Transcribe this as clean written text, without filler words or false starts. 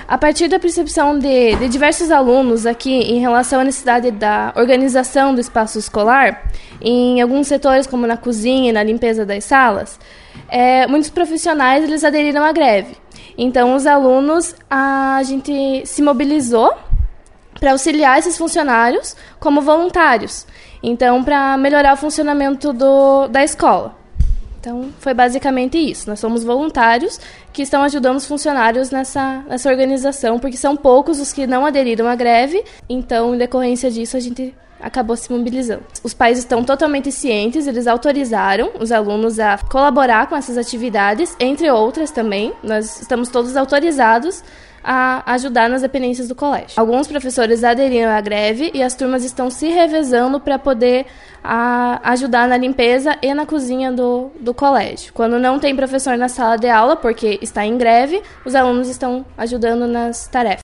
A partir da percepção de diversos alunos aqui em relação à necessidade da organização do espaço escolar, em alguns setores como na cozinha e na limpeza das salas, muitos profissionais eles aderiram à greve. Então, os alunos, a gente se mobilizou para auxiliar esses funcionários como voluntários. Então, para melhorar o funcionamento da escola. Então, foi basicamente isso. Nós somos voluntários que estão ajudando os funcionários nessa organização, porque são poucos os que não aderiram à greve. Então, em decorrência disso, a gente acabou se mobilizando. Os pais estão totalmente cientes, eles autorizaram os alunos a colaborar com essas atividades, entre outras também. Nós estamos todos autorizados a ajudar nas dependências do colégio. Alguns professores aderiram à greve e as turmas estão se revezando para poder ajudar na limpeza e na cozinha do colégio. Quando não tem professor na sala de aula, porque está em greve, os alunos estão ajudando nas tarefas.